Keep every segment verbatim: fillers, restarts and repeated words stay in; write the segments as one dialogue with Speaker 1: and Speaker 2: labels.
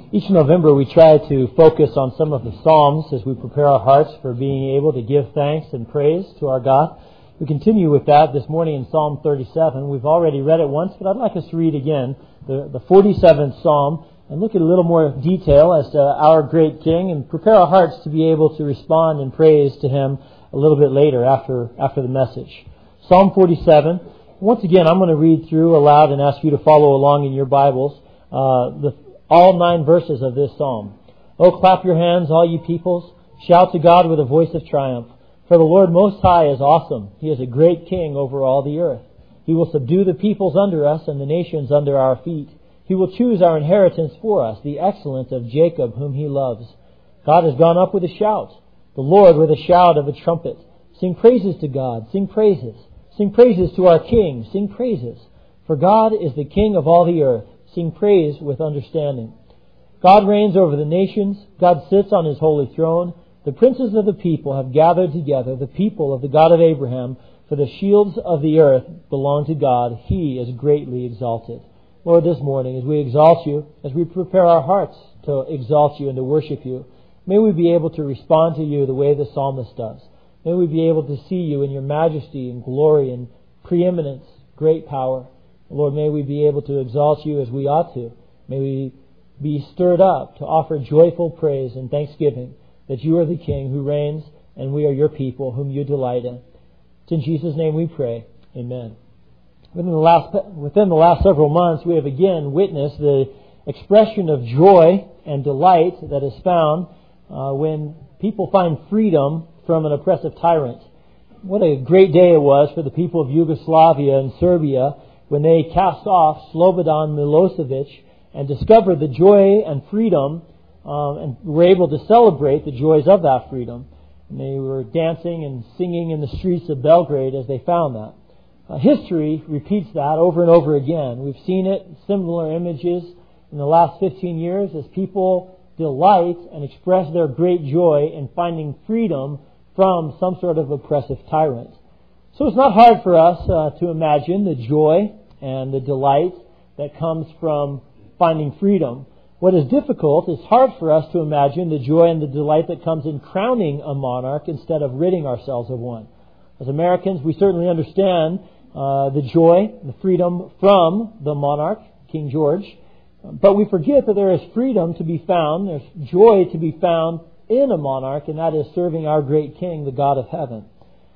Speaker 1: Each November we try to focus on some of the Psalms as we prepare our hearts for being able to give thanks and praise to our God. We continue with that this morning in Psalm thirty-seven. We've already read it once, but I'd like us to read again the, the forty-seventh Psalm and look at a little more detail as to our great King and prepare our hearts to be able to respond in praise to Him a little bit later after, after the message. Psalm forty-seven. Once again, I'm going to read through aloud and ask you to follow along in your Bibles. Uh, the all nine verses of this psalm. Oh, clap your hands, all you peoples. Shout to God with a voice of triumph. For the Lord Most High is awesome. He is a great king over all the earth. He will subdue the peoples under us and the nations under our feet. He will choose our inheritance for us, the excellence of Jacob, whom He loves. God has gone up with a shout, the Lord with a shout of a trumpet. Sing praises to God. Sing praises. Sing praises to our King. Sing praises. For God is the King of all the earth. Sing praise with understanding. God reigns over the nations. God sits on His holy throne. The princes of the people have gathered together, the people of the God of Abraham, for the shields of the earth belong to God. He is greatly exalted. Lord, this morning, as we exalt You, as we prepare our hearts to exalt You and to worship You, may we be able to respond to You the way the psalmist does. May we be able to see You in Your majesty and glory and preeminence, great power. Lord, may we be able to exalt You as we ought to. May we be stirred up to offer joyful praise and thanksgiving that You are the King who reigns and we are Your people whom You delight in. It's in Jesus' name we pray. Amen. Within the last, within the last several months, we have again witnessed the expression of joy and delight that is found uh, when people find freedom from an oppressive tyrant. What a great day it was for the people of Yugoslavia and Serbia when they cast off Slobodan Milosevic and discovered the joy and freedom um, and were able to celebrate the joys of that freedom. And they were dancing and singing in the streets of Belgrade as they found that. Uh, history repeats that over and over again. We've seen it, similar images in the last fifteen years as people delight and express their great joy in finding freedom from some sort of oppressive tyrant. So it's not hard for us uh, to imagine the joy and the delight that comes from finding freedom. What is difficult, it's hard for us to imagine the joy and the delight that comes in crowning a monarch instead of ridding ourselves of one. As Americans, we certainly understand uh, the joy, the freedom from the monarch, King George, but we forget that there is freedom to be found, there's joy to be found in a monarch, and that is serving our great King, the God of heaven.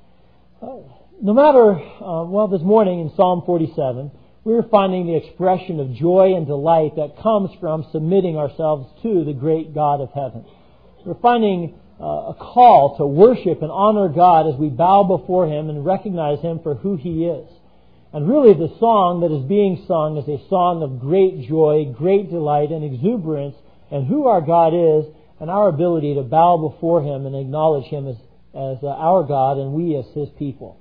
Speaker 1: Uh, No matter, uh, well, this morning in Psalm forty-seven, we're finding the expression of joy and delight that comes from submitting ourselves to the great God of heaven. We're finding uh, a call to worship and honor God as we bow before Him and recognize Him for who He is. And really the song that is being sung is a song of great joy, great delight and exuberance in who our God is and our ability to bow before Him and acknowledge Him as, as uh, our God and we as His people.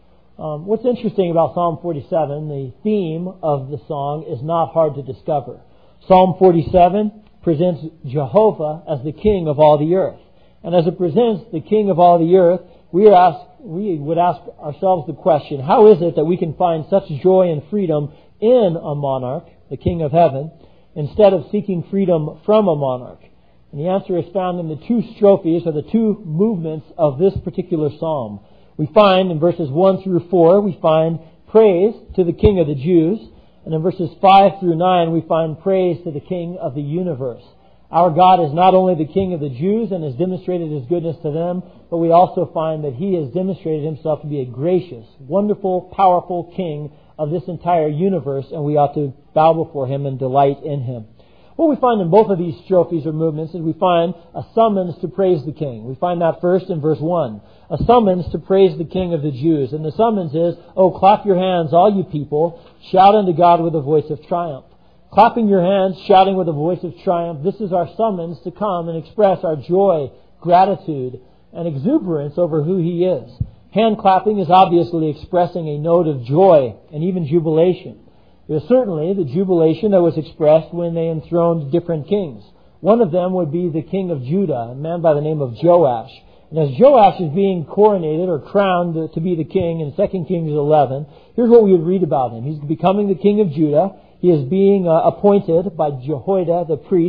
Speaker 1: Um, what's interesting about Psalm forty-seven, the theme of the song is not hard to discover. Psalm forty-seven presents Jehovah as the King of all the earth. And as it presents the King of all the earth, we, are asked, we would ask ourselves the question, how is it that we can find such joy and freedom in a monarch, the King of heaven, instead of seeking freedom from a monarch? And the answer is found in the two strophes, or the two movements of this particular psalm. We find in verses one through four, we find praise to the King of the Jews. And in verses five through nine, we find praise to the King of the universe. Our God is not only the King of the Jews and has demonstrated His goodness to them, but we also find that He has demonstrated Himself to be a gracious, wonderful, powerful King of this entire universe, and we ought to bow before Him and delight in Him. What we find in both of these strophes or movements is we find a summons to praise the King. We find that first in verse one. A summons to praise the King of the Jews. And the summons is, oh, clap your hands, all you people. Shout unto God with a voice of triumph. Clapping your hands, shouting with a voice of triumph. This is our summons to come and express our joy, gratitude, and exuberance over who He is. Hand clapping is obviously expressing a note of joy and even jubilation. It was certainly the jubilation that was expressed when they enthroned different kings. One of them would be the king of Judah, a man by the name of Joash. And as Joash is being coronated or crowned to be the king in Second Kings eleven, here's what we would read about him. He's becoming the king of Judah. He is being uh, appointed by Jehoiada the priest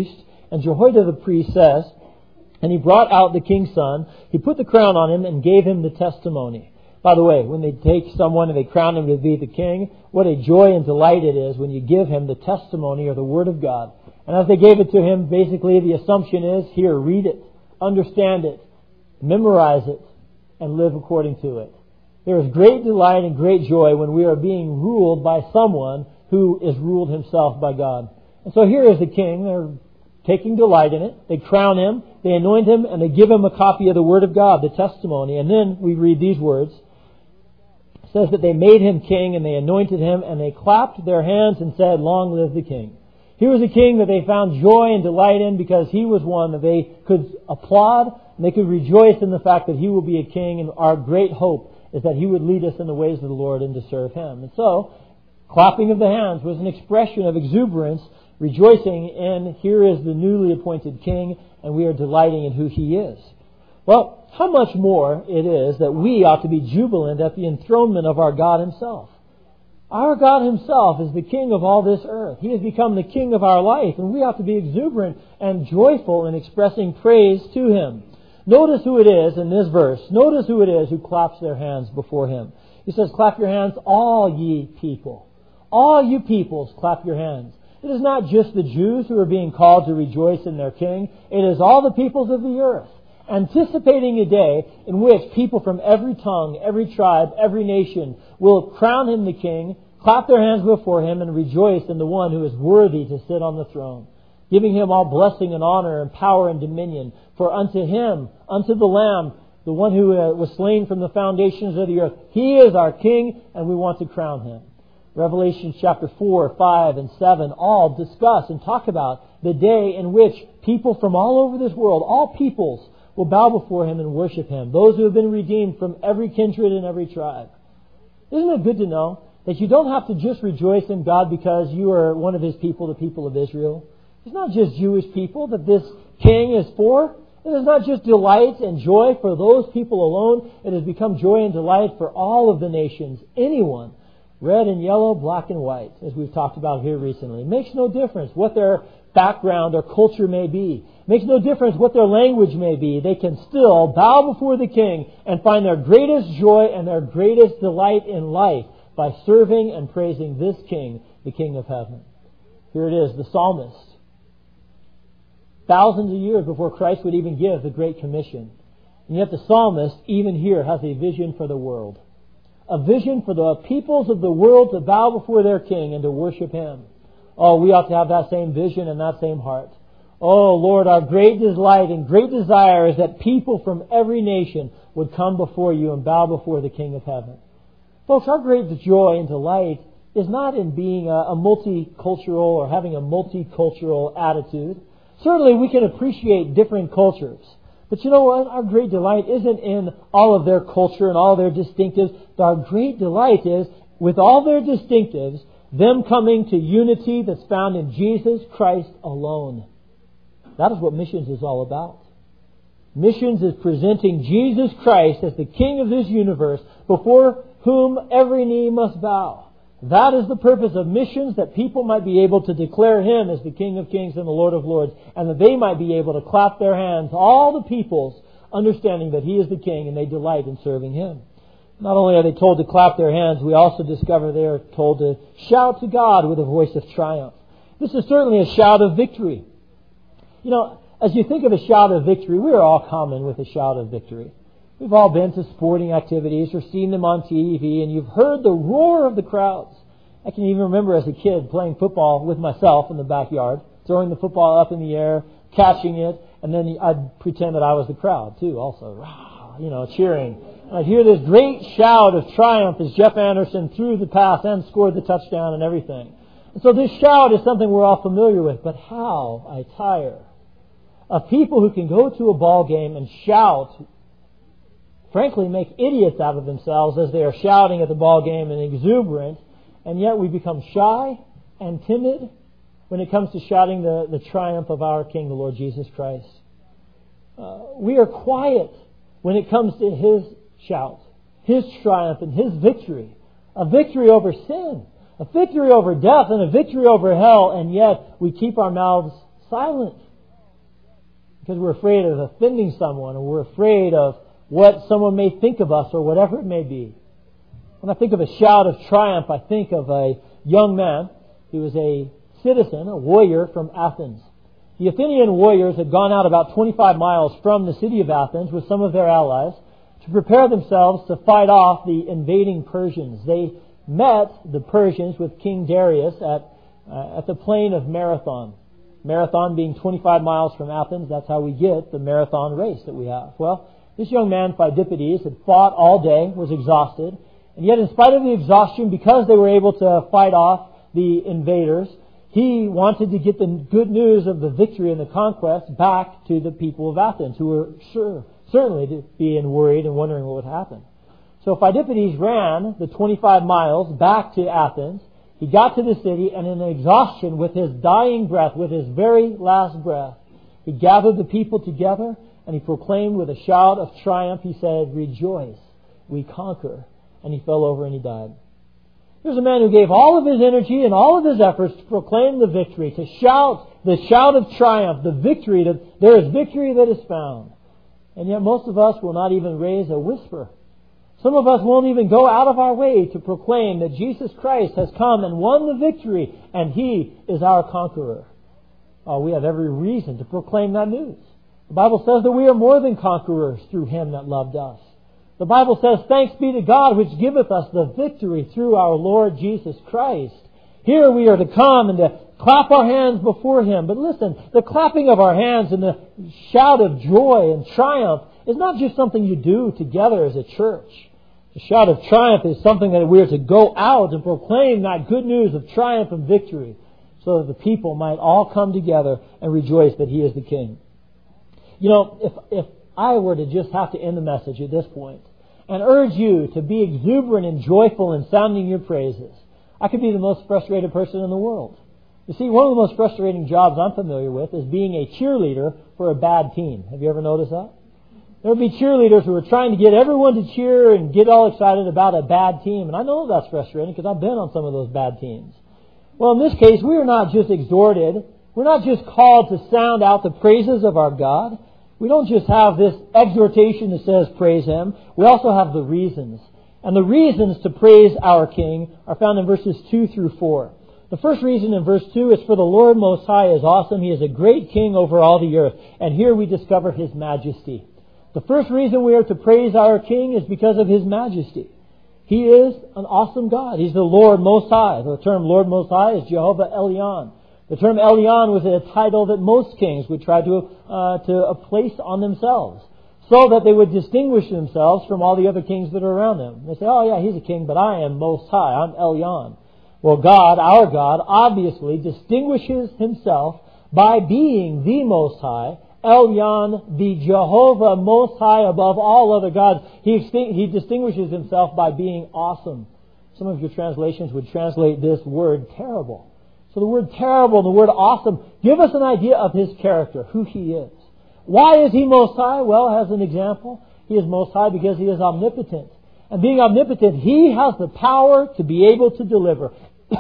Speaker 1: And Jehoiada the priest says, and he brought out the king's son, he put the crown on him and gave him the testimony. By the way, when they take someone and they crown him to be the king, what a joy and delight it is when you give him the testimony or the word of God. And as they gave it to him, basically the assumption is, here, read it, understand it, memorize it, and live according to it. There is great delight and great joy when we are being ruled by someone who is ruled himself by God. And so here is the king. They're taking delight in it. They crown him, they anoint him, and they give him a copy of the Word of God, the testimony. And then we read these words. It says that they made him king and they anointed him and they clapped their hands and said, "Long live the king." He was a king that they found joy and delight in because he was one that they could applaud and they could rejoice in the fact that he will be a king, and our great hope is that he would lead us in the ways of the Lord and to serve him. And so, clapping of the hands was an expression of exuberance, rejoicing in, here is the newly appointed king, and we are delighting in who he is. Well, how much more it is that we ought to be jubilant at the enthronement of our God himself. Our God himself is the king of all this earth. He has become the king of our life, and we ought to be exuberant and joyful in expressing praise to him. Notice who it is in this verse. Notice who it is who claps their hands before him. He says, "Clap your hands, all ye people." All you peoples, clap your hands. It is not just the Jews who are being called to rejoice in their king. It is all the peoples of the earth, anticipating a day in which people from every tongue, every tribe, every nation will crown him the king, clap their hands before him, and rejoice in the one who is worthy to sit on the throne, giving him all blessing and honor and power and dominion. For unto him, unto the Lamb, the one who uh, was slain from the foundations of the earth, he is our king, and we want to crown him. Revelation chapter four, five, and seven all discuss and talk about the day in which people from all over this world, all peoples, will bow before him and worship him. Those who have been redeemed from every kindred and every tribe. Isn't it good to know that you don't have to just rejoice in God because you are one of his people, the people of Israel? It's not just Jewish people that this king is for. It is not just delight and joy for those people alone. It has become joy and delight for all of the nations. Anyone, red and yellow, black and white, as we've talked about here recently. It makes no difference what their background or culture may be. It makes no difference what their language may be. They can still bow before the king and find their greatest joy and their greatest delight in life by serving and praising this king, the King of heaven. Here it is, the psalmist. Thousands of years before Christ would even give the Great Commission. And yet the psalmist, even here, has a vision for the world. A vision for the peoples of the world to bow before their king and to worship him. Oh, we ought to have that same vision and that same heart. Oh, Lord, our great delight and great desire is that people from every nation would come before you and bow before the King of heaven. Folks, our great joy and delight is not in being a, a multicultural or having a multicultural attitude. Certainly we can appreciate different cultures. But you know what? Our great delight isn't in all of their culture and all their distinctives. Our great delight is, with all their distinctives, them coming to unity that's found in Jesus Christ alone. That is what missions is all about. Missions is presenting Jesus Christ as the King of this universe before whom every knee must bow. That is the purpose of missions, that people might be able to declare him as the King of kings and the Lord of lords, and that they might be able to clap their hands, all the peoples, understanding that he is the King and they delight in serving him. Not only are they told to clap their hands, we also discover they are told to shout to God with a voice of triumph. This is certainly a shout of victory. You know, as you think of a shout of victory, we are all common with a shout of victory. We've all been to sporting activities or seen them on T V, and you've heard the roar of the crowds. I can even remember as a kid playing football with myself in the backyard, throwing the football up in the air, catching it, and then I'd pretend that I was the crowd too, also, you know, cheering. And I'd hear this great shout of triumph as Jeff Anderson threw the pass and scored the touchdown and everything. And so this shout is something we're all familiar with, but how I tire of people who can go to a ball game and shout, frankly make idiots out of themselves as they are shouting at the ball game and exuberant, and yet we become shy and timid when it comes to shouting the, the triumph of our King, the Lord Jesus Christ. Uh, we are quiet when it comes to his shout, his triumph and his victory. A victory over sin, a victory over death, and a victory over hell, and yet we keep our mouths silent. because we're afraid of offending someone, or we're afraid of what someone may think of us, or whatever it may be. When I think of a shout of triumph, I think of a young man. He was a citizen, a warrior from Athens. The Athenian warriors had gone out about twenty-five miles from the city of Athens with some of their allies to prepare themselves to fight off the invading Persians. They met the Persians with King Darius at uh, at the plain of Marathon. Marathon being twenty-five miles from Athens, that's how we get the marathon race that we have. Well, this young man, Phidippides, had fought all day, was exhausted, and yet in spite of the exhaustion, because they were able to fight off the invaders, he wanted to get the good news of the victory and the conquest back to the people of Athens, who were sure, certainly being worried and wondering what would happen. So Phidippides ran the twenty-five miles back to Athens. He got to the city, and in exhaustion, with his dying breath, with his very last breath, he gathered the people together, and he proclaimed with a shout of triumph, he said, "Rejoice, we conquer." And he fell over and he died. Here's a man who gave all of his energy and all of his efforts to proclaim the victory, to shout the shout of triumph, the victory, that there is victory that is found. And yet most of us will not even raise a whisper. Some of us won't even go out of our way to proclaim that Jesus Christ has come and won the victory, and He is our conqueror. Oh, we have every reason to proclaim that news. The Bible says that we are more than conquerors through Him that loved us. The Bible says, "Thanks be to God which giveth us the victory through our Lord Jesus Christ." Here we are to come and to clap our hands before Him. But listen, the clapping of our hands and the shout of joy and triumph is not just something you do together as a church. The shout of triumph is something that we are to go out and proclaim that good news of triumph and victory, so that the people might all come together and rejoice that He is the King. You know, if if I were to just have to end the message at this point and urge you to be exuberant and joyful in sounding your praises, I could be the most frustrated person in the world. You see, one of the most frustrating jobs I'm familiar with is being a cheerleader for a bad team. Have you ever noticed that? There would be cheerleaders who are trying to get everyone to cheer and get all excited about a bad team. And I know that's frustrating because I've been on some of those bad teams. Well, in this case, we are not just exhorted. We're not just called to sound out the praises of our God. We don't just have this exhortation that says praise Him. We also have the reasons. And the reasons to praise our King are found in verses two through four. The first reason in verse two is, "For the Lord Most High is awesome. He is a great King over all the earth." And here we discover His majesty. The first reason we are to praise our King is because of His majesty. He is an awesome God. He's the Lord Most High. The term Lord Most High is Jehovah Elyon. The term Elyon was a title that most kings would try to uh, to place on themselves, so that they would distinguish themselves from all the other kings that are around them. They say, "Oh yeah, he's a king, but I am Most High. I'm Elyon." Well, God, our God, obviously distinguishes Himself by being the Most High, Elyon, the Jehovah Most High above all other gods. He, he distinguishes Himself by being awesome. Some of your translations would translate this word terrible. So the word terrible and the word awesome give us an idea of His character, who He is. Why is He Most High? Well, as an example, He is Most High because He is omnipotent. And being omnipotent, He has the power to be able to deliver.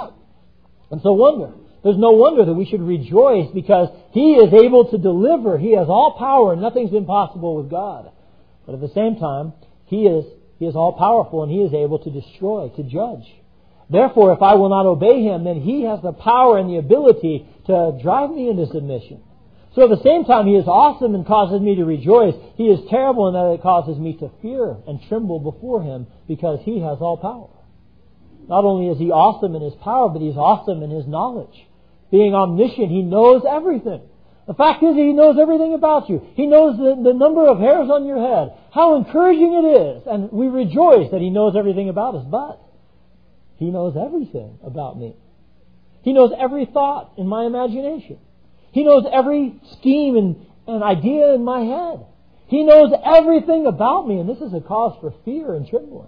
Speaker 1: And so wonder. There's no wonder that we should rejoice, because He is able to deliver. He has all power and nothing's impossible with God. But at the same time, He is, He is all powerful and He is able to destroy, to judge. Therefore, if I will not obey Him, then He has the power and the ability to drive me into submission. So at the same time, He is awesome and causes me to rejoice. He is terrible in that it causes me to fear and tremble before Him, because He has all power. Not only is He awesome in His power, but He's awesome in His knowledge. Being omniscient, He knows everything. The fact is, He knows everything about you. He knows the, the number of hairs on your head. How encouraging it is. And we rejoice that He knows everything about us. But He knows everything about me. He knows every thought in my imagination. He knows every scheme and, and idea in my head. He knows everything about me. And this is a cause for fear and trembling.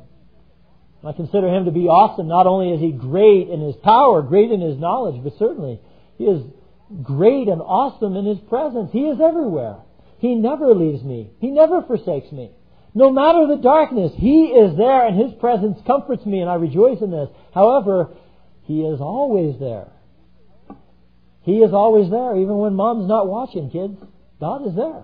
Speaker 1: I consider Him to be awesome. Not only is He great in His power, great in His knowledge, but certainly He is great and awesome in His presence. He is everywhere. He never leaves me. He never forsakes me. No matter the darkness, He is there, and His presence comforts me, and I rejoice in this. However, He is always there. He is always there, even when Mom's not watching, kids. God is there.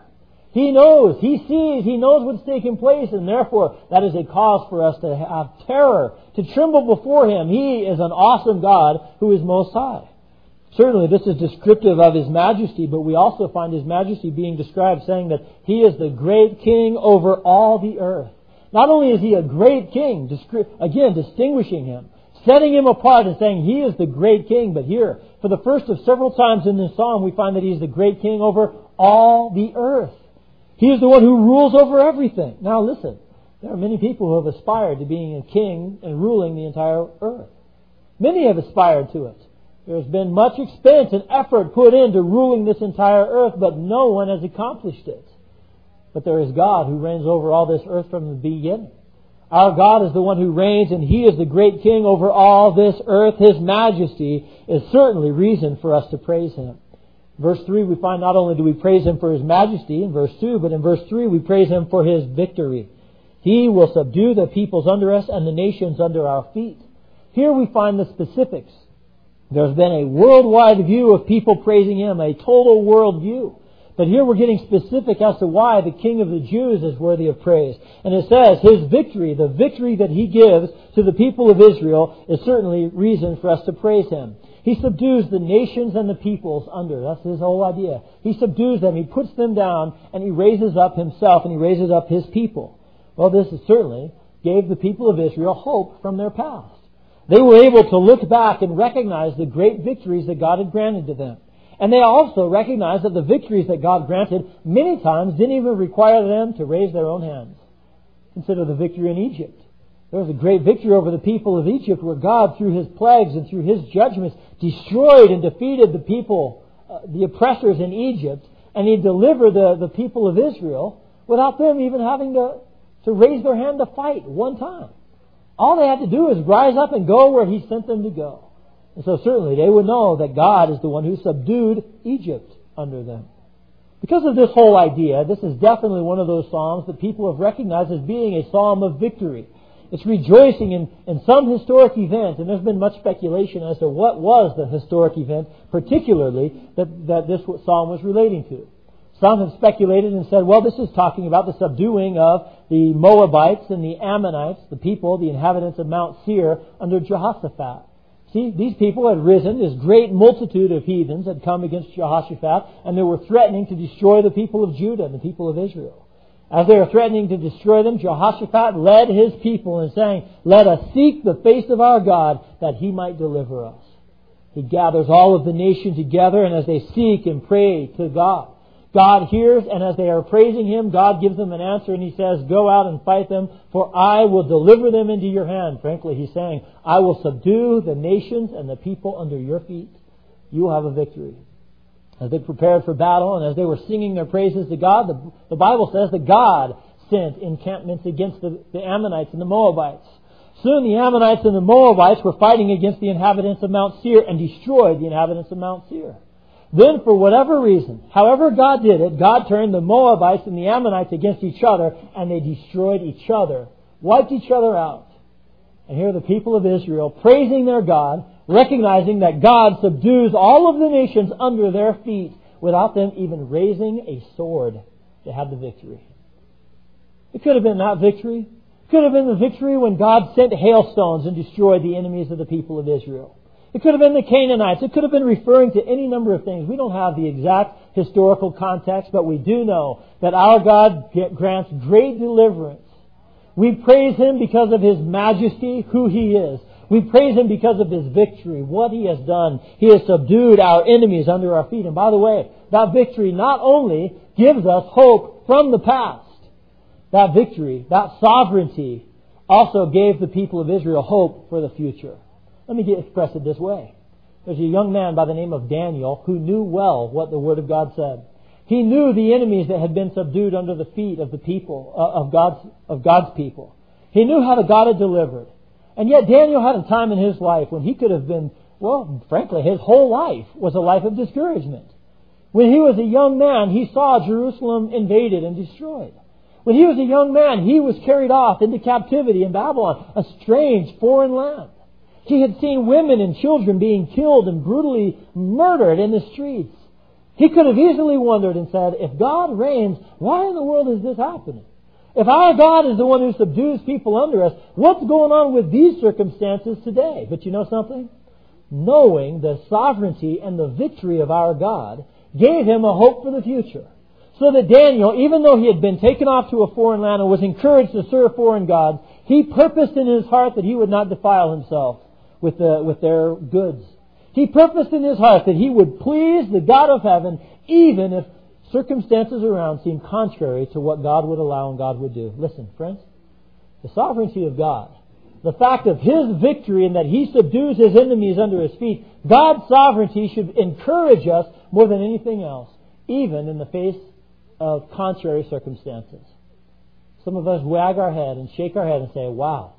Speaker 1: He knows, He sees, He knows what's taking place, and therefore that is a cause for us to have terror, to tremble before Him. He is an awesome God who is Most High. Certainly this is descriptive of His majesty, but we also find His majesty being described saying that He is the great King over all the earth. Not only is He a great King, again distinguishing Him, setting Him apart and saying He is the great King, but here, for the first of several times in this psalm, we find that He is the great King over all the earth. He is the one who rules over everything. Now listen, there are many people who have aspired to being a king and ruling the entire earth. Many have aspired to it. There has been much expense and effort put into ruling this entire earth, but no one has accomplished it. But there is God who reigns over all this earth from the beginning. Our God is the one who reigns, and He is the great King over all this earth. His majesty is certainly reason for us to praise Him. Verse three, we find not only do we praise Him for His majesty in verse two, but in verse three we praise Him for His victory. He will subdue the peoples under us and the nations under our feet. Here we find the specifics. There's been a worldwide view of people praising Him, a total world view. But here we're getting specific as to why the King of the Jews is worthy of praise. And it says His victory, the victory that He gives to the people of Israel, is certainly reason for us to praise Him. He subdues the nations and the peoples under. That's His whole idea. He subdues them, He puts them down, and He raises up Himself, and He raises up His people. Well, this is certainly gave the people of Israel hope from their past. They were able to look back and recognize the great victories that God had granted to them. And they also recognized that the victories that God granted many times didn't even require them to raise their own hands. Consider the victory in Egypt. There was a great victory over the people of Egypt where God, through His plagues and through His judgments, destroyed and defeated the people, uh, the oppressors in Egypt, and He delivered the, the people of Israel without them even having to, to raise their hand to fight one time. All they had to do is rise up and go where He sent them to go. And so certainly they would know that God is the one who subdued Egypt under them. Because of this whole idea, this is definitely one of those psalms that people have recognized as being a psalm of victory. It's rejoicing in, in some historic event, and there's been much speculation as to what was the historic event, particularly that, that this psalm was relating to. Some have speculated and said, well, this is talking about the subduing of the Moabites and the Ammonites, the people, the inhabitants of Mount Seir, under Jehoshaphat. See, these people had risen, this great multitude of heathens had come against Jehoshaphat, and they were threatening to destroy the people of Judah and the people of Israel. As they were threatening to destroy them, Jehoshaphat led his people in saying, let us seek the face of our God that He might deliver us. He gathers all of the nation together, and as they seek and pray to God, God hears, and as they are praising Him, God gives them an answer, and He says, go out and fight them, for I will deliver them into your hand. Frankly, He's saying, I will subdue the nations and the people under your feet. You will have a victory. As they prepared for battle, and as they were singing their praises to God, the, the Bible says that God sent encampments against the, the Ammonites and the Moabites. Soon the Ammonites and the Moabites were fighting against the inhabitants of Mount Seir and destroyed the inhabitants of Mount Seir. Then, for whatever reason, however God did it, God turned the Moabites and the Ammonites against each other, and they destroyed each other, wiped each other out. And here are the people of Israel praising their God, recognizing that God subdues all of the nations under their feet without them even raising a sword to have the victory. It could have been that victory. It could have been the victory when God sent hailstones and destroyed the enemies of the people of Israel. It could have been the Canaanites. It could have been referring to any number of things. We don't have the exact historical context, but we do know that our God grants great deliverance. We praise Him because of His majesty, who He is. We praise Him because of His victory, what He has done. He has subdued our enemies under our feet. And by the way, that victory not only gives us hope from the past, that victory, that sovereignty, also gave the people of Israel hope for the future. Let me get express it this way. There's a young man by the name of Daniel who knew well what the Word of God said. He knew the enemies that had been subdued under the feet of the people, uh, of God's, of God's people. He knew how the God had delivered. And yet Daniel had a time in his life when he could have been, well, frankly, his whole life was a life of discouragement. When he was a young man, he saw Jerusalem invaded and destroyed. When he was a young man, he was carried off into captivity in Babylon, a strange foreign land. He had seen women and children being killed and brutally murdered in the streets. He could have easily wondered and said, if God reigns, why in the world is this happening? If our God is the one who subdues people under us, what's going on with these circumstances today? But you know something? Knowing the sovereignty and the victory of our God gave him a hope for the future. So that Daniel, even though he had been taken off to a foreign land and was encouraged to serve foreign gods, he purposed in his heart that he would not defile himself with, the, with their goods. He purposed in his heart that he would please the God of heaven, even if circumstances around seemed contrary to what God would allow and God would do. Listen, friends, the sovereignty of God, the fact of His victory and that He subdues His enemies under His feet, God's sovereignty should encourage us more than anything else, even in the face of contrary circumstances. Some of us wag our head and shake our head and say, wow,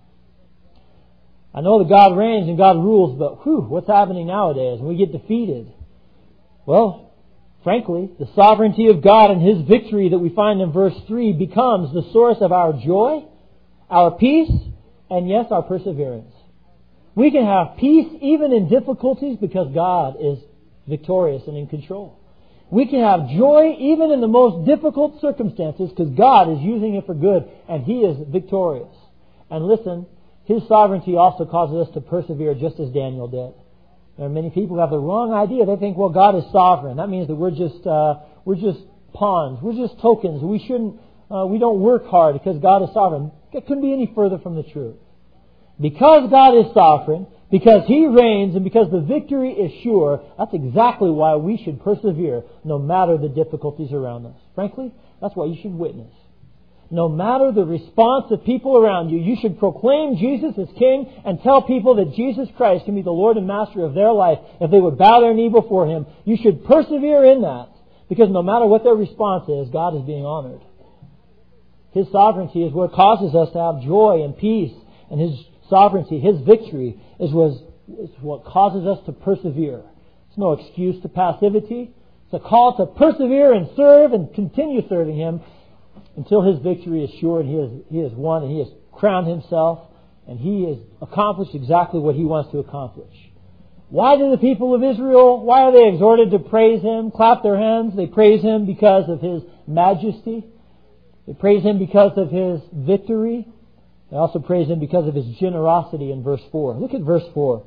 Speaker 1: I know that God reigns and God rules, but whew, what's happening nowadays? And we get defeated. Well, frankly, the sovereignty of God and His victory that we find in verse three becomes the source of our joy, our peace, and yes, our perseverance. We can have peace even in difficulties because God is victorious and in control. We can have joy even in the most difficult circumstances because God is using it for good and He is victorious. And listen, His sovereignty also causes us to persevere just as Daniel did. There are many people who have the wrong idea. They think, well, God is sovereign. That means that we're just uh, we're just pawns. We're just tokens. We shouldn't. Uh, we don't work hard because God is sovereign. It couldn't be any further from the truth. Because God is sovereign, because He reigns, and because the victory is sure, that's exactly why we should persevere no matter the difficulties around us. Frankly, that's why you should witness. No matter the response of people around you, you should proclaim Jesus as King and tell people that Jesus Christ can be the Lord and Master of their life if they would bow their knee before Him. You should persevere in that because no matter what their response is, God is being honored. His sovereignty is what causes us to have joy and peace, and His sovereignty, His victory is what causes us to persevere. It's no excuse to passivity. It's a call to persevere and serve and continue serving Him until His victory is sure and He has, he has won and He has crowned Himself and He has accomplished exactly what He wants to accomplish. Why do the people of Israel, why are they exhorted to praise Him, clap their hands? They praise Him because of His majesty. They praise Him because of His victory. They also praise Him because of His generosity in verse four. Look at verse four.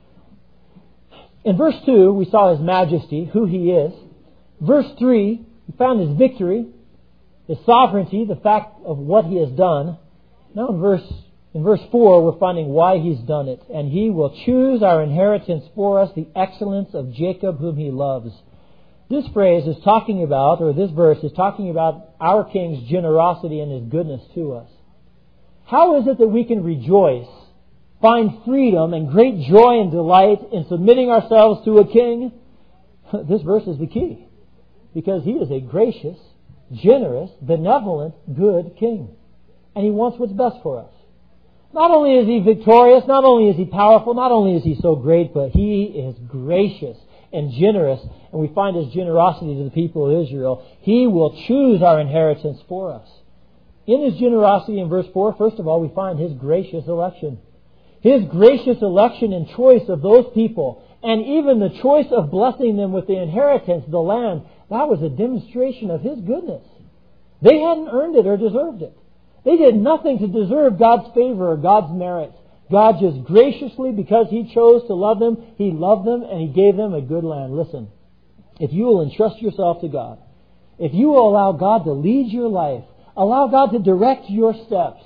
Speaker 1: In verse two, we saw His majesty, who He is. Verse three, we found His victory, His sovereignty, the fact of what He has done. Now in verse in verse four, we're finding why He's done it. And He will choose our inheritance for us, the excellence of Jacob whom He loves. This phrase is talking about, or this verse is talking about our King's generosity and His goodness to us. How is it that we can rejoice, find freedom and great joy and delight in submitting ourselves to a King? This verse is the key. Because He is a gracious, generous, benevolent, good King. And He wants what's best for us. Not only is He victorious, not only is He powerful, not only is He so great, but He is gracious and generous. And we find His generosity to the people of Israel. He will choose our inheritance for us. In His generosity in verse four, first of all, we find His gracious election. His gracious election and choice of those people, and even the choice of blessing them with the inheritance, the land, that was a demonstration of His goodness. They hadn't earned it or deserved it. They did nothing to deserve God's favor or God's merit. God just graciously, because He chose to love them, He loved them and He gave them a good land. Listen, if you will entrust yourself to God, if you will allow God to lead your life, allow God to direct your steps,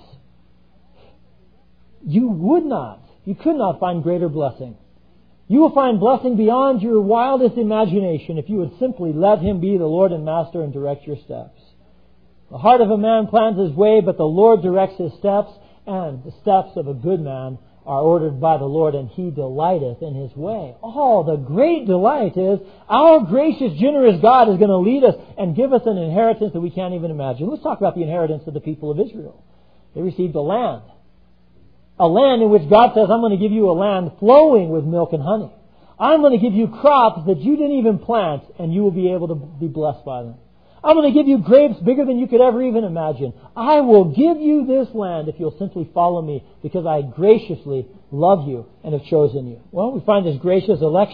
Speaker 1: you would not, you could not find greater blessing. You will find blessing beyond your wildest imagination if you would simply let Him be the Lord and Master and direct your steps. The heart of a man plans his way, but the Lord directs his steps, and the steps of a good man are ordered by the Lord, and He delighteth in His way. Oh, the great delight is our gracious, generous God is going to lead us and give us an inheritance that we can't even imagine. Let's talk about the inheritance of the people of Israel. They received a land. A land in which God says, I'm going to give you a land flowing with milk and honey. I'm going to give you crops that you didn't even plant, and you will be able to be blessed by them. I'm going to give you grapes bigger than you could ever even imagine. I will give you this land if you'll simply follow me, because I graciously love you and have chosen you. Well, we find His gracious election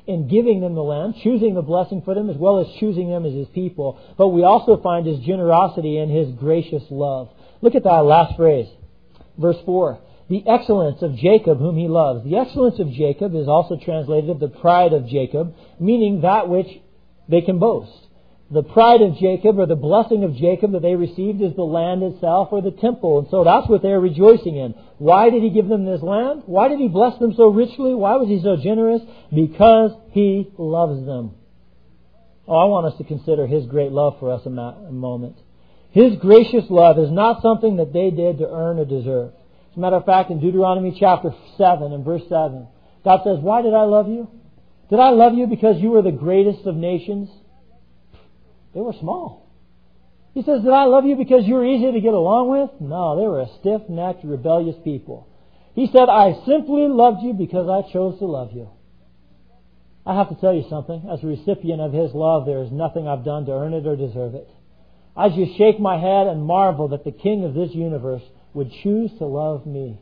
Speaker 1: in giving them the land, choosing the blessing for them, as well as choosing them as His people. But we also find His generosity and His gracious love. Look at that last phrase. Verse four. The excellence of Jacob whom He loves. The excellence of Jacob is also translated the pride of Jacob, meaning that which they can boast. The pride of Jacob, or the blessing of Jacob that they received, is the land itself or the temple. And so that's what they're rejoicing in. Why did He give them this land? Why did He bless them so richly? Why was He so generous? Because He loves them. Oh, I want us to consider His great love for us a moment. His gracious love is not something that they did to earn or deserve. As a matter of fact, in Deuteronomy chapter seven and verse seven, God says, why did I love you? Did I love you because you were the greatest of nations? They were small. He says, did I love you because you were easy to get along with? No, they were a stiff-necked, rebellious people. He said, I simply loved you because I chose to love you. I have to tell you something. As a recipient of His love, there is nothing I've done to earn it or deserve it. I just shake my head and marvel that the King of this universe would choose to love me.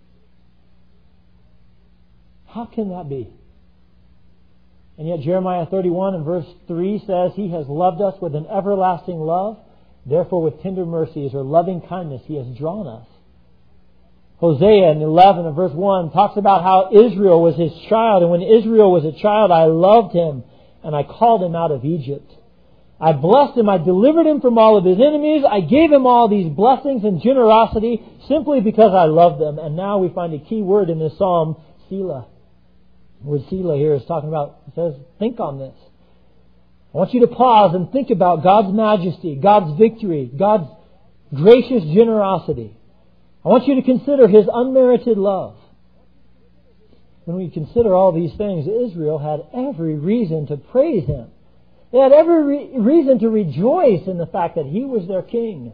Speaker 1: How can that be? And yet Jeremiah thirty-one and verse three says, He has loved us with an everlasting love. Therefore with tender mercies or loving kindness He has drawn us. Hosea in eleven and verse one talks about how Israel was His child. And when Israel was a child, I loved him and I called him out of Egypt. I blessed him. I delivered him from all of his enemies. I gave him all these blessings and generosity simply because I loved them. And now we find a key word in this psalm, Selah. The word Selah here is talking about, it says, think on this. I want you to pause and think about God's majesty, God's victory, God's gracious generosity. I want you to consider His unmerited love. When we consider all these things, Israel had every reason to praise Him. They had every re- reason to rejoice in the fact that He was their king.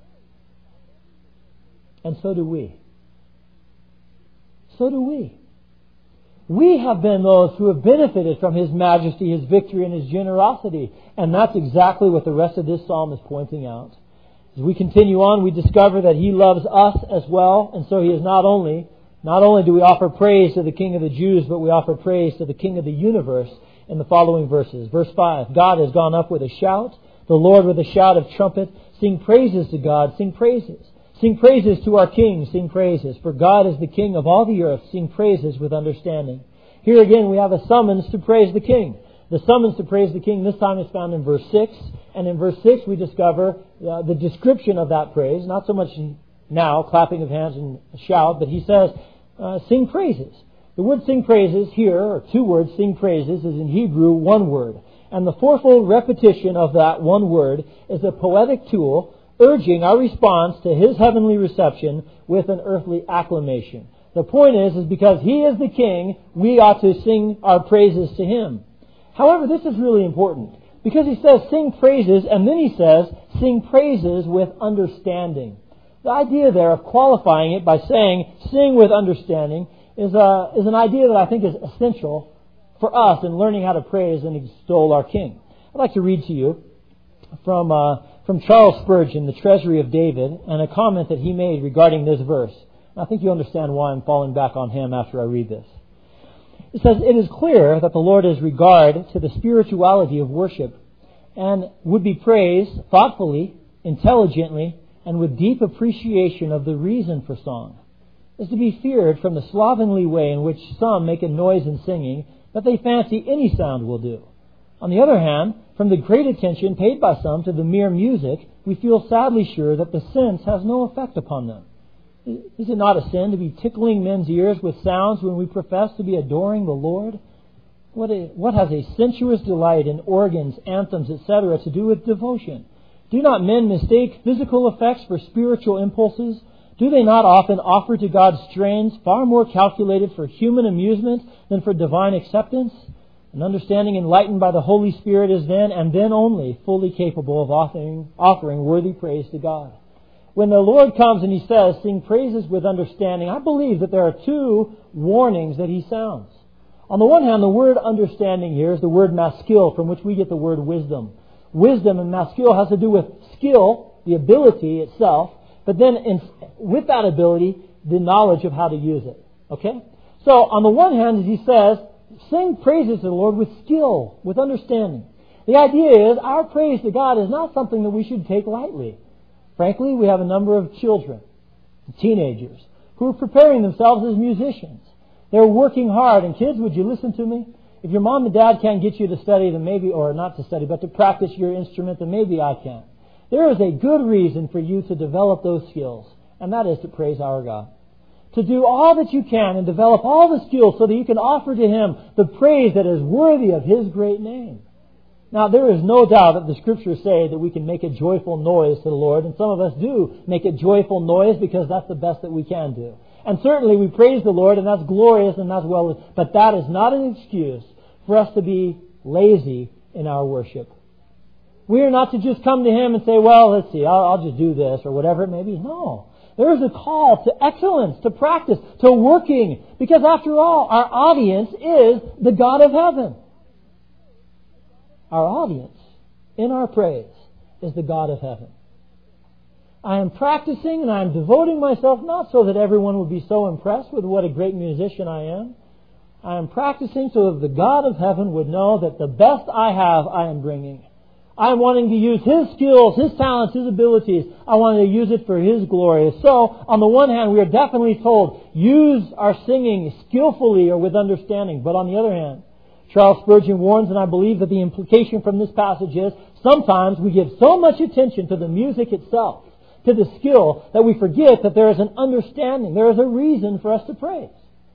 Speaker 1: And so do we. So do we. We have been those who have benefited from His majesty, His victory, and His generosity. And that's exactly what the rest of this psalm is pointing out. As we continue on, we discover that He loves us as well. And so He is not only, not only do we offer praise to the King of the Jews, but we offer praise to the King of the universe in the following verses. Verse five, God has gone up with a shout, the Lord with a shout of trumpet. Sing praises to God, sing praises. Sing praises to our King, sing praises. For God is the King of all the earth, sing praises with understanding. Here again we have a summons to praise the King. The summons to praise the King this time is found in verse six. And in verse six we discover uh, the description of that praise. Not so much now, clapping of hands and shout, but he says, uh, sing praises. The word sing praises here, or two words, sing praises, is in Hebrew one word. And the fourfold repetition of that one word is a poetic tool urging our response to His heavenly reception with an earthly acclamation. The point is, is because He is the King, we ought to sing our praises to Him. However, this is really important, because He says sing praises, and then He says sing praises with understanding. The idea there of qualifying it by saying sing with understanding is, a, is an idea that I think is essential for us in learning how to praise and extol our King. I'd like to read to you from... Uh, From Charles Spurgeon, The Treasury of David, and a comment that he made regarding this verse. I think you understand why I'm falling back on him after I read this. It says, it is clear that the Lord has regard to the spirituality of worship and would be praised thoughtfully, intelligently, and with deep appreciation of the reason for song. It is to be feared from the slovenly way in which some make a noise in singing that they fancy any sound will do. On the other hand, from the great attention paid by some to the mere music, we feel sadly sure that the sense has no effect upon them. Is it not a sin to be tickling men's ears with sounds when we profess to be adoring the Lord? What, a, what has a sensuous delight in organs, anthems, et cetera to do with devotion? Do not men mistake physical effects for spiritual impulses? Do they not often offer to God strains far more calculated for human amusement than for divine acceptance? An understanding enlightened by the Holy Spirit is then, and then only, fully capable of offering, offering worthy praise to God. When the Lord comes and He says, sing praises with understanding, I believe that there are two warnings that He sounds. On the one hand, the word understanding here is the word maskil, from which we get the word wisdom. Wisdom and maskil has to do with skill, the ability itself, but then in, with that ability, the knowledge of how to use it. Okay? So, on the one hand, as He says, sing praises to the Lord with skill, with understanding. The idea is our praise to God is not something that we should take lightly. Frankly, we have a number of children, teenagers, who are preparing themselves as musicians. They're working hard. And kids, would you listen to me? If your mom and dad can't get you to study, then maybe, or not to study, but to practice your instrument, then maybe I can. There is a good reason for you to develop those skills, and that is to praise our God. To do all that you can and develop all the skills so that you can offer to Him the praise that is worthy of His great name. Now, there is no doubt that the Scriptures say that we can make a joyful noise to the Lord, and some of us do make a joyful noise because that's the best that we can do. And certainly we praise the Lord, and that's glorious and that's well, but that is not an excuse for us to be lazy in our worship. We are not to just come to Him and say, well, let's see, I'll, I'll just do this or whatever it may be. No. There is a call to excellence, to practice, to working, because after all, our audience is the God of heaven. Our audience in our praise is the God of heaven. I am practicing and I am devoting myself not so that everyone will be so impressed with what a great musician I am. I am practicing so that the God of heaven would know that the best I have I am bringing. I am wanting to use His skills, His talents, His abilities. I want to use it for His glory. So, on the one hand, we are definitely told, use our singing skillfully or with understanding. But on the other hand, Charles Spurgeon warns, and I believe that the implication from this passage is, sometimes we give so much attention to the music itself, to the skill, that we forget that there is an understanding. There is a reason for us to praise.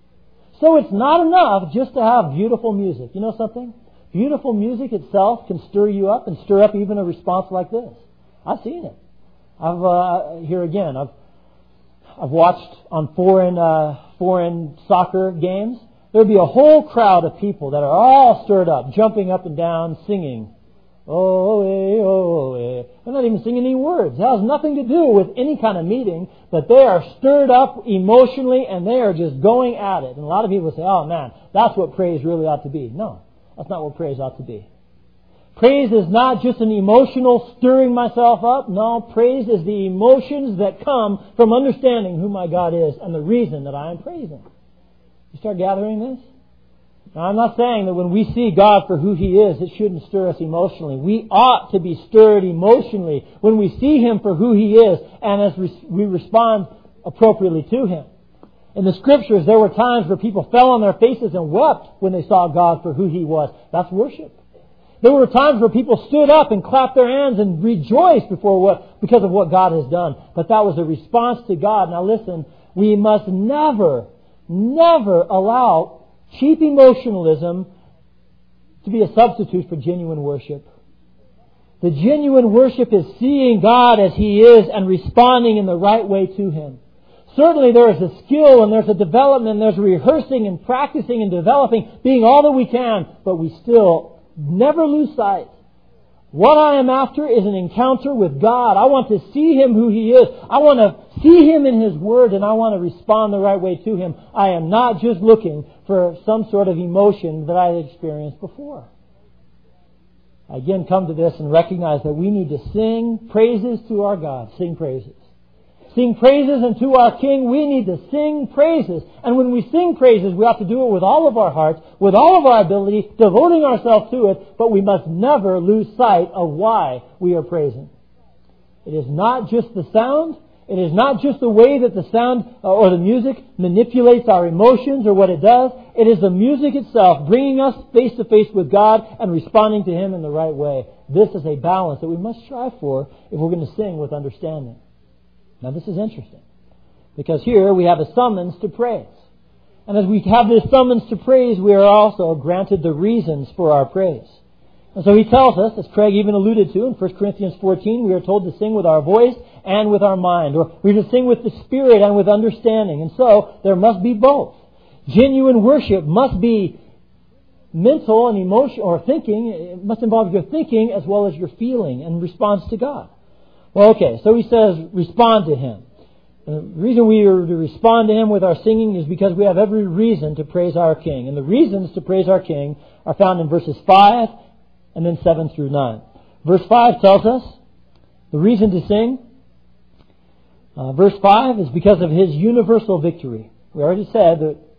Speaker 1: So it's not enough just to have beautiful music. You know something? Beautiful music itself can stir you up and stir up even a response like this. I've seen it. I've uh, here again. I've I've watched on foreign uh, foreign soccer games. There'd be a whole crowd of people that are all stirred up, jumping up and down, singing. Oh, eh, oh, eh. They're not even singing any words. It has nothing to do with any kind of meeting, but they are stirred up emotionally and they are just going at it. And a lot of people say, oh man, that's what praise really ought to be. No, that's not what praise ought to be. Praise is not just an emotional stirring myself up. No, praise is the emotions that come from understanding who my God is and the reason that I am praising. You start gathering this? Now, I'm not saying that when we see God for who He is, it shouldn't stir us emotionally. We ought to be stirred emotionally when we see Him for who He is and as we respond appropriately to Him. In the Scriptures, there were times where people fell on their faces and wept when they saw God for who He was. That's worship. There were times where people stood up and clapped their hands and rejoiced before what, because of what God has done. But that was a response to God. Now listen, we must never, never allow cheap emotionalism to be a substitute for genuine worship. The genuine worship is seeing God as He is and responding in the right way to Him. Certainly there is a skill and there's a development and there's rehearsing and practicing and developing, being all that we can, but we still never lose sight. What I am after is an encounter with God. I want to see Him who He is. I want to see Him in His Word and I want to respond the right way to Him. I am not just looking for some sort of emotion that I had experienced before. I again come to this and recognize that we need to sing praises to our God. Sing praises. Sing praises unto our King. We need to sing praises. And when we sing praises, we have to do it with all of our hearts, with all of our ability, devoting ourselves to it, but we must never lose sight of why we are praising. It is not just the sound. It is not just the way that the sound or the music manipulates our emotions or what it does. It is the music itself bringing us face to face with God and responding to Him in the right way. This is a balance that we must strive for if we're going to sing with understanding. Now this is interesting, because here we have a summons to praise. And as we have this summons to praise, we are also granted the reasons for our praise. And so he tells us, as Craig even alluded to in First Corinthians fourteen, we are told to sing with our voice and with our mind, or we're to sing with the Spirit and with understanding. And so there must be both. Genuine worship must be mental and emotional, or thinking. It must involve your thinking as well as your feeling in response to God. Well, okay, so he says, respond to Him. The reason we are to respond to Him with our singing is because we have every reason to praise our King. And the reasons to praise our King are found in verses five and then seven through nine. Verse five tells us the reason to sing. Uh, verse five is because of His universal victory. We already said that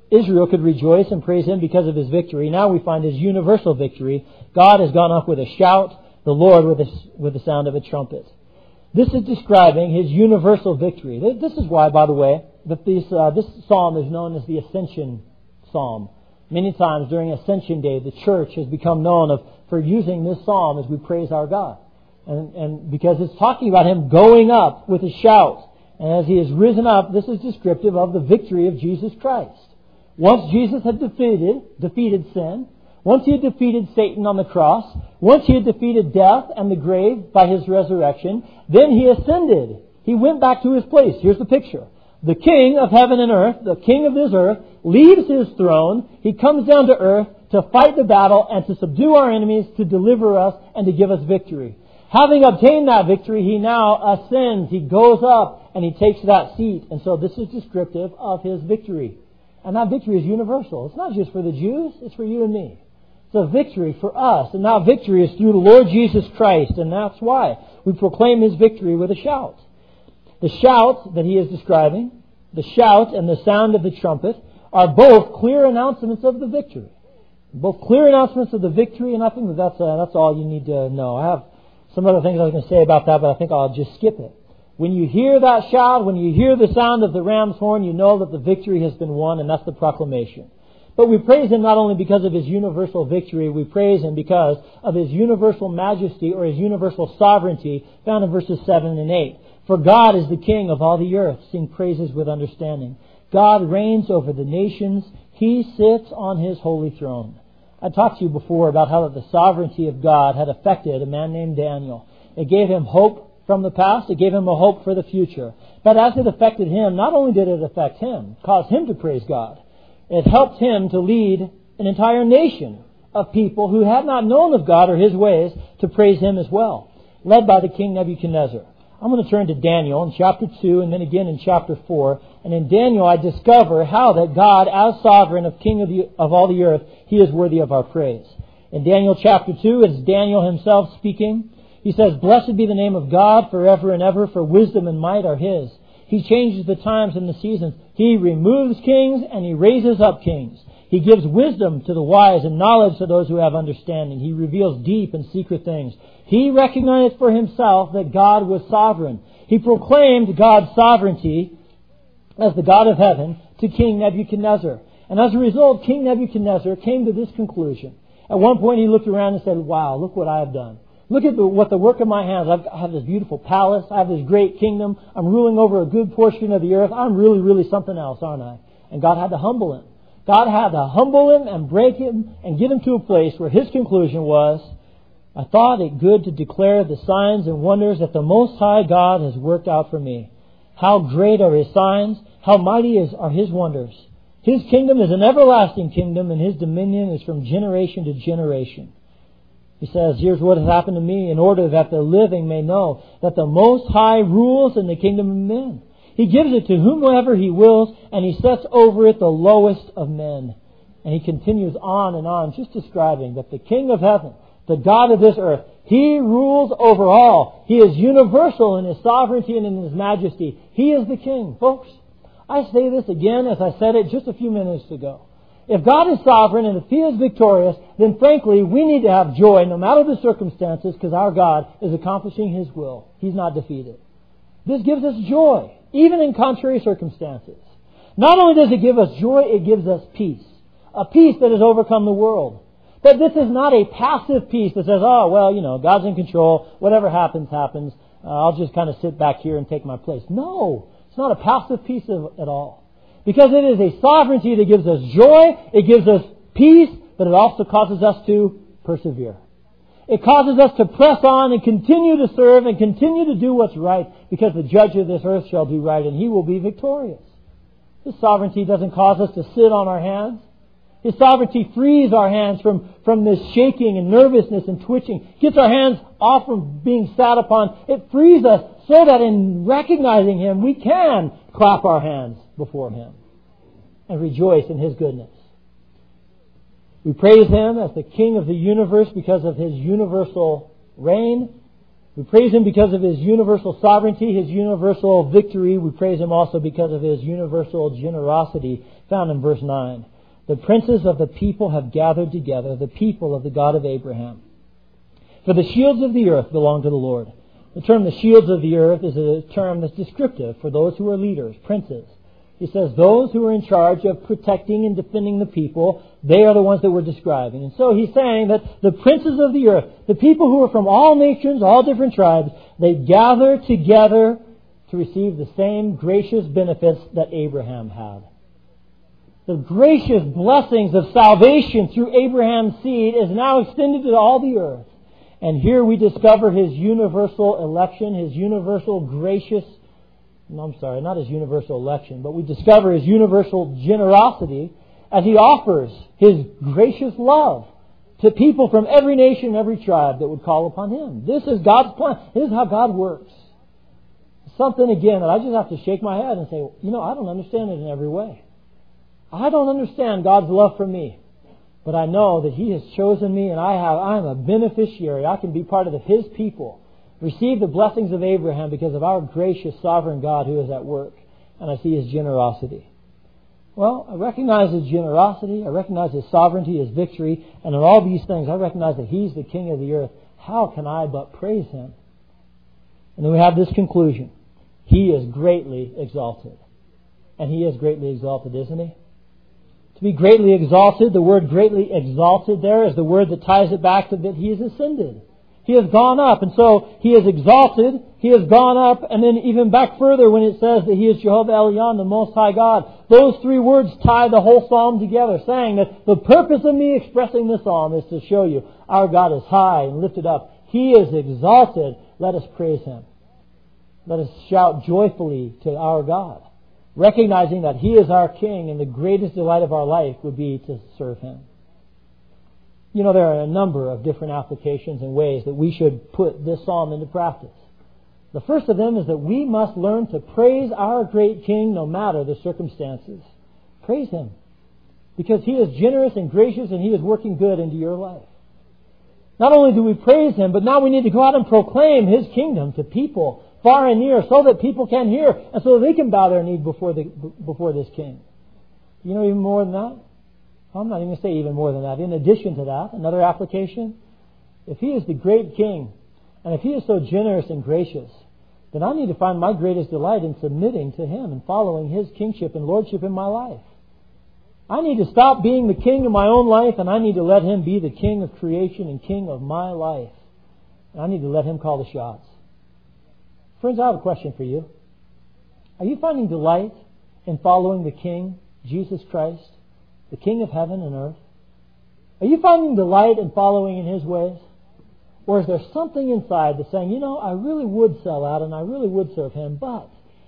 Speaker 1: Israel could rejoice and praise Him because of His victory. Now we find His universal victory. God has gone up with a shout, the Lord with a, with the sound of a trumpet. This is describing His universal victory. This is why, by the way, that this, uh, this psalm is known as the Ascension Psalm. Many times during Ascension Day, the church has become known of, for using this psalm as we praise our God. And, and because it's talking about Him going up with a shout. And as He has risen up, this is descriptive of the victory of Jesus Christ. Once Jesus had defeated, defeated sin, once He had defeated Satan on the cross, once He had defeated death and the grave by His resurrection, then He ascended. He went back to His place. Here's the picture. The King of heaven and earth, the King of this earth, leaves His throne. He comes down to earth to fight the battle and to subdue our enemies, to deliver us and to give us victory. Having obtained that victory, He now ascends. He goes up and He takes that seat. And so this is descriptive of His victory. And that victory is universal. It's not just for the Jews, it's for you and me. It's a victory for us. And that victory is through the Lord Jesus Christ. And that's why we proclaim His victory with a shout. The shout that He is describing, the shout and the sound of the trumpet, are both clear announcements of the victory. Both clear announcements of the victory, and I think that that's, uh, that's all you need to know. I have some other things I was going to say about that, but I think I'll just skip it. When you hear that shout, when you hear the sound of the ram's horn, you know that the victory has been won, and that's the proclamation. But we praise Him not only because of His universal victory, we praise Him because of His universal majesty or His universal sovereignty, found in verses seven and eight. For God is the King of all the earth. Sing praises with understanding. God reigns over the nations. He sits on His holy throne. I talked to you before about how the sovereignty of God had affected a man named Daniel. It gave him hope from the past. It gave him a hope for the future. But as it affected him, not only did it affect him, cause him to praise God, it helped him to lead an entire nation of people who had not known of God or His ways to praise Him as well, led by the king Nebuchadnezzar. I'm going to turn to Daniel in chapter two and then again in chapter four. And in Daniel I discover how that God, as sovereign of King of, the, of all the earth, He is worthy of our praise. In Daniel chapter two, it's Daniel himself speaking. He says, "Blessed be the name of God forever and ever, for wisdom and might are His. He changes the times and the seasons. He removes kings and He raises up kings. He gives wisdom to the wise and knowledge to those who have understanding. He reveals deep and secret things. He recognized for Himself that God was sovereign. He proclaimed God's sovereignty as the God of heaven to King Nebuchadnezzar. And as a result, King Nebuchadnezzar came to this conclusion. At one point he looked around and said, wow, look what I have done. Look at the, what the work of my hands. I've, I have this beautiful palace. I have this great kingdom. I'm ruling over a good portion of the earth. I'm really, really something else, aren't I? And God had to humble him. God had to humble him and break him and get him to a place where his conclusion was, I thought it good to declare the signs and wonders that the Most High God has worked out for me. How great are His signs. How mighty is, are His wonders. His kingdom is an everlasting kingdom, and His dominion is from generation to generation. He says, here's what has happened to me, in order that the living may know that the Most High rules in the kingdom of men. He gives it to whomever He wills, and He sets over it the lowest of men. And he continues on and on, just describing that the King of heaven, the God of this earth, He rules over all. He is universal in His sovereignty and in His majesty. He is the King. Folks, I say this again as I said it just a few minutes ago. If God is sovereign and if He is victorious, then frankly, we need to have joy no matter the circumstances, because our God is accomplishing His will. He's not defeated. This gives us joy, even in contrary circumstances. Not only does it give us joy, it gives us peace. A peace that has overcome the world. But this is not a passive peace that says, oh, well, you know, God's in control. Whatever happens, happens. Uh, I'll just kind of sit back here and take my place. No, it's not a passive peace at all. Because it is a sovereignty that gives us joy, it gives us peace, but it also causes us to persevere. It causes us to press on and continue to serve and continue to do what's right, because the judge of this earth shall do right and He will be victorious. His sovereignty doesn't cause us to sit on our hands. His sovereignty frees our hands from, from this shaking and nervousness and twitching. Gets our hands off from being sat upon. It frees us so that in recognizing Him, we can clap our hands before Him and rejoice in His goodness. We praise Him as the King of the universe because of His universal reign. We praise Him because of His universal sovereignty, His universal victory. We praise Him also because of His universal generosity, found in verse nine. The princes of the people have gathered together, the people of the God of Abraham. For the shields of the earth belong to the Lord. The term the shields of the earth is a term that's descriptive for those who are leaders, princes. He says those who are in charge of protecting and defending the people, they are the ones that we're describing. And so he's saying that the princes of the earth, the people who are from all nations, all different tribes, they gather together to receive the same gracious benefits that Abraham had. The gracious blessings of salvation through Abraham's seed is now extended to all the earth. And here we discover His universal election, His universal gracious No, I'm sorry, not His universal election, but we discover His universal generosity as He offers His gracious love to people from every nation, every tribe that would call upon Him. This is God's plan. This is how God works. Something, again, that I just have to shake my head and say, you know, I don't understand it in every way. I don't understand God's love for me. But I know that He has chosen me and I have, I am a beneficiary. I can be part of His people. Receive the blessings of Abraham because of our gracious sovereign God who is at work. And I see His generosity. Well, I recognize His generosity. I recognize His sovereignty, His victory. And in all these things, I recognize that He's the King of the earth. How can I but praise Him? And then we have this conclusion. He is greatly exalted. And He is greatly exalted, isn't He? To be greatly exalted, the word greatly exalted there is the word that ties it back to that He is ascended. He has gone up, and so He is exalted, He has gone up, and then even back further when it says that He is Jehovah Elyon, the Most High God. Those three words tie the whole psalm together, saying that the purpose of me expressing this psalm is to show you our God is high and lifted up. He is exalted. Let us praise Him. Let us shout joyfully to our God, recognizing that He is our King and the greatest delight of our life would be to serve Him. You know, there are a number of different applications and ways that we should put this psalm into practice. The first of them is that we must learn to praise our great King no matter the circumstances. Praise Him. Because He is generous and gracious and He is working good into your life. Not only do we praise Him, but now we need to go out and proclaim His kingdom to people far and near so that people can hear and so that they can bow their knee before, the, before this King. You know even more than that? I'm not even going to say even more than that. In addition to that, another application, if He is the great King, and if He is so generous and gracious, then I need to find my greatest delight in submitting to Him and following His kingship and lordship in my life. I need to stop being the king of my own life, and I need to let Him be the King of creation and King of my life. And I need to let Him call the shots. Friends, I have a question for you. Are you finding delight in following the King, Jesus Christ, the King of heaven and earth? Are you finding delight in following in His ways? Or is there something inside that's saying, you know, I really would sell out and I really would serve Him, but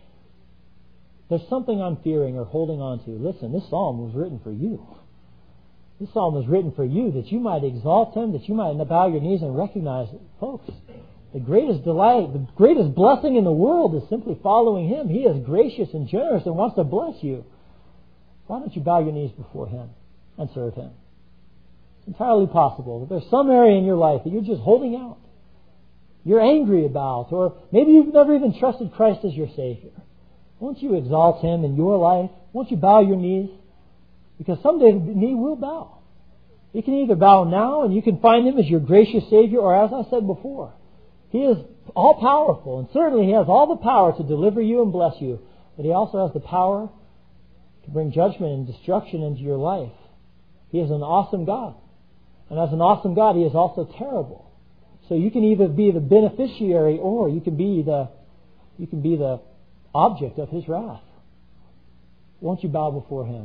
Speaker 1: there's something I'm fearing or holding on to. Listen, this psalm was written for you. This psalm was written for you that you might exalt Him, that you might bow your knees and recognize it. Folks, the greatest delight, the greatest blessing in the world is simply following Him. He is gracious and generous and wants to bless you. Why don't you bow your knees before Him and serve Him? It's entirely possible that there's some area in your life that you're just holding out. You're angry about, or maybe you've never even trusted Christ as your Savior. Won't you exalt Him in your life? Won't you bow your knees? Because someday the knee will bow. You can either bow now and you can find Him as your gracious Savior, or as I said before, He is all powerful, and certainly He has all the power to deliver you and bless you, but He also has the power to bring judgment and destruction into your life. He is an awesome God. And as an awesome God, He is also terrible. So you can either be the beneficiary or you can be the you can be the object of His wrath. Won't you bow before Him?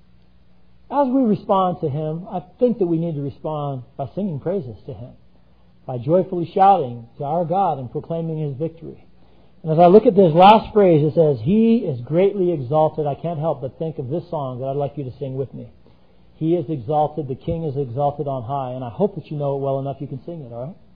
Speaker 1: As we respond to Him, I think that we need to respond by singing praises to Him, by joyfully shouting to our God and proclaiming His victory. And as I look at this last phrase, it says, He is greatly exalted. I can't help but think of this song that I'd like you to sing with me. He is exalted, the King is exalted on high. And I hope that you know it well enough you can sing it, all right?